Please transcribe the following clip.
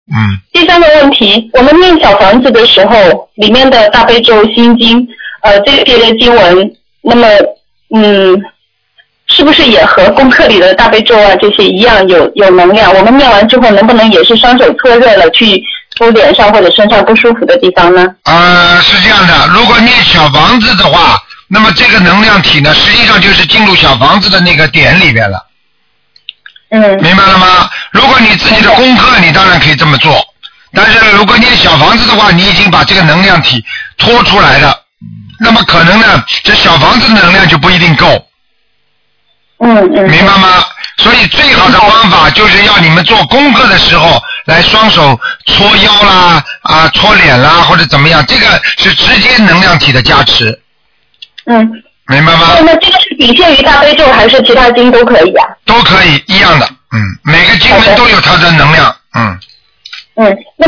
第三个问题，我们念小房子的时候，里面的大悲咒、心经，这些的经文，那么是不是也和功课里的大悲咒啊这些一样有能量？我们念完之后，能不能也是双手搓热了去敷脸上或者身上不舒服的地方呢？ 是这样的，如果念小房子的话，那么这个能量体呢，实际上就是进入小房子的那个点里边了。明白了吗？如果你自己的功课，你当然可以这么做，但是如果念小房子的话，你已经把这个能量体拖出来了，那么可能呢，这小房子的能量就不一定够。明白吗？所以最好的方法就是要你们做功课的时候来双手搓腰啦搓脸啦或者怎么样，这个是直接能量体的加持。明白吗？ 那这个是仅限于大悲咒还是其他经都可以啊？ 都可以，一样的。每个经文都有它的能量。 那